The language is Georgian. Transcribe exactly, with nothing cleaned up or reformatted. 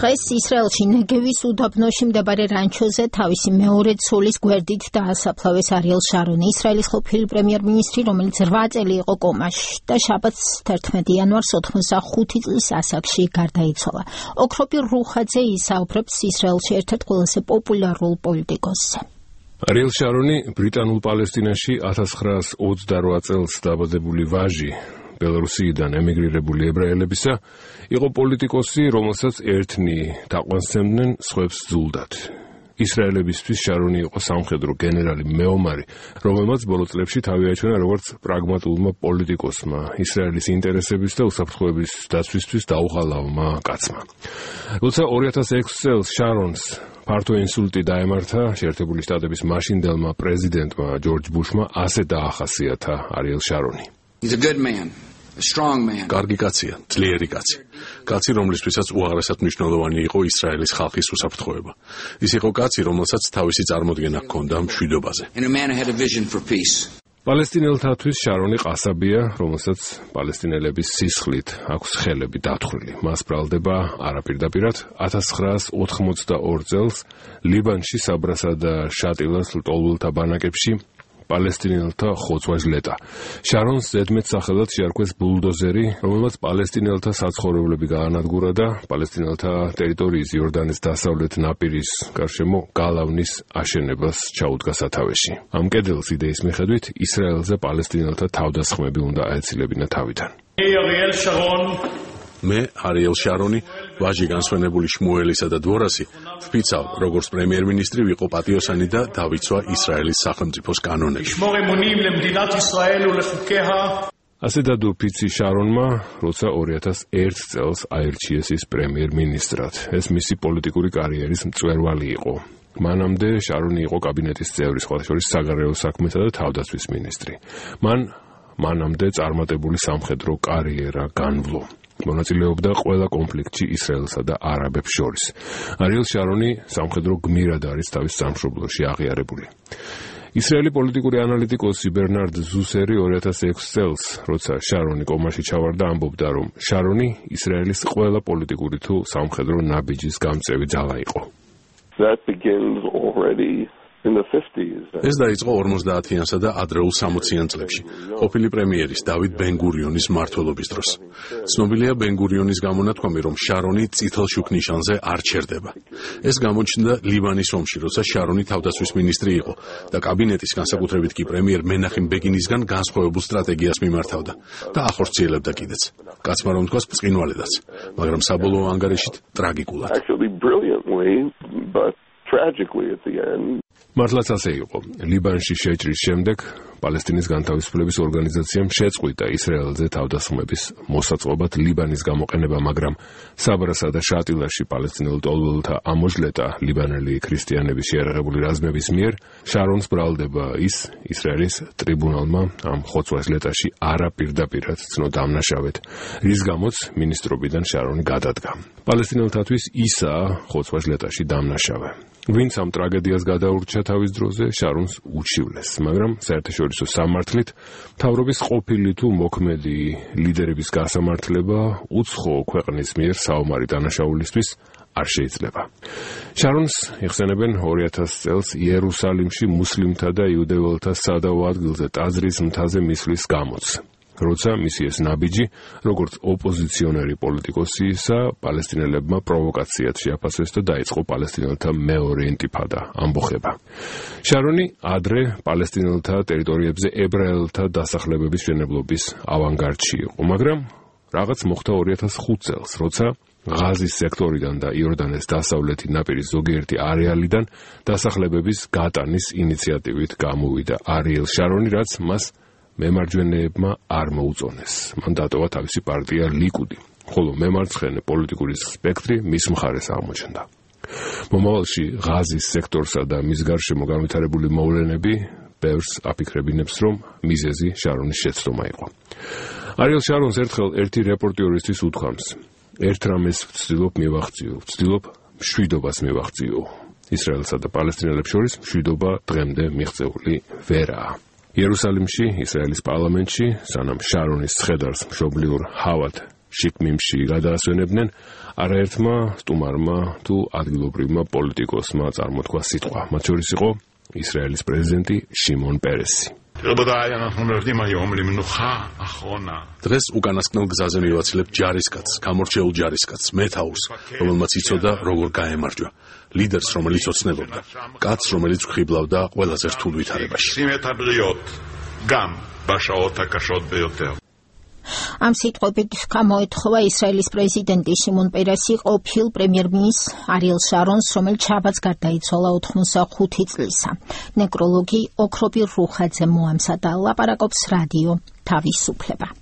დღეს ისრაელში ნეგევის უდაბნოში მდებარე რანჩოზე თავისი მეორე ცოლის გვერდით დაასაფლავეს არიელ შარონი, ისრაელის ყოფილი პრემიერ-მინისტრი, რომელიც რვა წელი იყო კომაში და შაბათს თერთმეტი იანვარს ოცდახუთი წლის ასაკში გარდაიცვალა. ოქროპი რუხაძე ისაუბრებს ისრაელში ერთ-ერთ ყველაზე პოპულარულ პოლიტიკოსზე. არიელ შარონი ბრიტანულ პალესტინაში ათას ცხრაას ოცდარვა წელს დაბადებული ვაჟი, ბელორუსიიდან ემიგრირებული ებრაელებისა, იყო პოლიტიკოსი, რომელსაც ერთნი თაყვანსცემდნენ, სხვებს ზულდათ. ისრაელებისთვის შარონი იყო სამხედრო გენერალი მეომარი, რომელმაც ბოლო წლებში თავი აჩვენა როგორც პრაგმატულმა პოლიტიკოსმა, ისრაელის ინტერესების და უსაფრთხოების დაცვისთვის დაუღალავმა კაცმა. როცა ორი ათას ექვსი წელს შარონს ფართო ინსულტი დაემართა, შეერთებული შტატების მაშინდელმა პრეზიდენტმა ჯორჯ ბუშმა ასე დაახასიათა არიელ შარონი. He's a good man. A strong man. კარგი კაცია, ძლიერი კაცი. კაცი, რომლისთვისაც უაღრესად მნიშვნელოვანი იყო ისრაელის ხალხის უსაფრთხოება. ის იყო კაცი, რომელსაც თავისი წარმოდგენა ჰქონდა მშვიდობაზე. And a man who had a vision for peace. პალესტინელთათვის შარონი ყასაბია, რომელსაც პალესტინელების სისხლით აქვს ხელები დათხრილი. მას ბრალდება არაპირდაპირად ათას ცხრაას ოთხმოცდაორ წელს ლიბანში საბრასა და შატილას ლტოლვილთა ბანაკებში პალესტინელთა ხოცვა-ჟლეტა. შარონს ზედმეტ სახელად შეარქვეს ბულდოზერი, რომელმაც პალესტინელთა საცხოვრებლები გაანადგურა და პალესტინელთა ტერიტორიის იორდანის დასავლეთ ნაპირის გარშემო გალავნის აშენებას ჩაუდგა სათავეში. ამ კედელს იდეის მიხედვით ისრაელზე პალესტინელთა თავდასხმები უნდა აეცილებინა თავიდან. მე, არიელ შარონი, ვაჟი განსვენებული შმუელისა და დვორასი, ვფიცავ, როგორც პრემიერ-მინისტრი ვიყო პატიოსანი და დავიცვა ისრაელის სახელმწიფოს კანონები. ასე დადო ფიცი შარონმა, როცა ორი ათას ერთი წელს აირჩიეს ის პრემიერ-მინისტრად. ეს მისი პოლიტიკური კარიერის მწვერვალი იყო. მანამდე შარონი იყო კაბინეტის წევრი, სხვათა შორის საგარეო საქმეთა და თავდაცვის მინისტრი. მან მანამდე წარმატებული სამხედრო კარიერა განვლო. მონაწილეობდა ყველა კონფლიქტში ისრაელსა და არაბებს შორის. არიელ შარონი სამხედრო გმირად არის თავის სამშობლოში აღიარებული. ისრაელი პოლიტიკური ანალიტიკოსი ბერნარდ ზუსერი ორი ათას ექვსი წელს, როცა შარონი კომაში ჩავარდა, ამბობდა, რომ შარონი ისრაელის ყველა პოლიტიკური თუ სამხედრო ნაბიჯის გამწევი ძალა იყო. That begins already in the fifties. ეს დაიწყო ორმოცდაათიანსა და ადრეულ სამოციან წლებში, ყოფილი პრემიერის დავით ბენ-გურიონის მმართველობის დროს. ცნობილია ბენ-გურიონის გამონათქვამი, რომ შარონი წითელ შუქ ნიშანზე არ ჩერდება. ეს გამოჩნდა ლიბანის ომში, როცა შარონი თავდაცვის მინისტრი იყო და კაბინეტის, განსაკუთრებით კი პრემიერ მენახემ ბეგინისგან განსხვავებულ სტრატეგიას მიმართავდა და ახორციელებდა კიდეც. კაცმა რომ თქვას ბრწყინვალედაც, მაგრამ საბოლოო ანგარიშით ტრაგიკულად. Actually brilliantly, but tragically at the end. მართლაც ასე იყო. ლიბანში შეჭრის შემდეგ პალესტინის განთავისუფლების ორგანიზაციამ შეწყვიტა ისრაელზე თავდასხმების მოსაწყობად ლიბანის გამოყენება, მაგრამ საბრასა და შატილაში პალესტინელ ლტოლვილთა ამოჟლეტა ლიბანელი ქრისტიანების შეიარაღებული რაზმების მიერ შარონს ბრალდება ის ისრაელის ტრიბუნალმა ამ ხოცვა-ჟლეტაში არაპირდაპირად ცნო დამნაშავედ, რის გამოც მინისტრობიდან შარონი გადადგა. პალესტინელთათვის ისაა ხოცვა-ჟლეტაში დამნაშავე. ვინც ამ ტრაგედიას გადაურჩა თავის დროზე, შარონს უჩივლეს, მაგრამ საერთაშორისო სამართლით მთავრობის ყოფილი თუ მოქმედი ლიდერების გასამართლება უცხო ქვეყნის მიერ საომარი დანაშაულისთვის არ შეიძლება. შარონს იხსენებენ ორი ათას წელს იერუსალიმში მუსლიმთა და იუდეველთა სადავო ადგილზე ტაძრის მთაზე მისვლის გამოც. როცა მისი ეს ნაბიჯი, როგორც ოპოზიციონერი პოლიტიკოსისა, პალესტინელებმა პროვოკაციად შეაფასეს და დაიწყო პალესტინელთა მეორე ინტიფადა, ამბოხება. შარონი ადრე პალესტინელთა ტერიტორიებზე ებრაელთა დასახლებების მშენებლობის ავანგარდში იყო, მაგრამ რაღაც მოხდა ორი ათას ხუთი წელს, როცა ღაზის სექტორიდან და იორდანეს დასავლეთი ნაპირის ზოგიერთი არეალიდან დასახლებების გატანის ინიციატივით გამოვიდა არიელ შარონი, რაც მას მემარჯვენეებმა არ მოუწონეს. მან დატოვა თავისი პარტია ლიკუდი, ხოლო მემარცხენე პოლიტიკური სპექტრი მის მხარეს აღმოჩნდა. მომავალში ღაზის სექტორსა და მის გარშემო განვითარებული მოვლენები ბევრს აფიქრებინებს, რომ მიზეზი შარონის შეცდომა იყო. არიელ შარონს ერთხელ ერთი რეპორტიორისთვის უთქვამს: ერთ რამეს ვცდილობ მივახციო, ვცდილობ მშვიდობას მივახციო. ისრაელსა და პალესტინელებს შორის მშვიდობა დღემდე მიღწეული ვერაა. იერუსალიმში, ისრაელის პარლამენტში, სანამ შარონის ცხედარს მშობლიურ ჰავად შიკმიმში გადაასვენებდნენ, არაერთმა სტუმარმა თუ ადგილობრივმა პოლიტიკოსმა წარმოთქვა სიტყვა. მათ შორის იყო ისრაელის პრეზიდენტი შიმონ პერესი. დღეს უკანასკნელ გზაზე მივაცილებ ჯარისკაცს, გამორჩეულ ჯარისკაცს, მეთაურს, რომელმაც იცოდა როგორ გაემარჯვა. ლიდერს, რომელიც ოცნებობდა, კაცს, რომელიც ხიბლავდა ყველაზე რთულ ვითარებაში. ამ სიტყვებით გამოეთხოვა ისრაელის პრეზიდენტი შიმონ პერესი ყოფილ პრემიერ-მინისტრ არიელ შარონს, რომელიც შაბათს გარდაიცვალა ოთხმოცდახუთი წლისა. ნეკროლოგი ოქრობი რუხაძე მოამზადა, ლაპარაკობს რადიო თავისუფლება.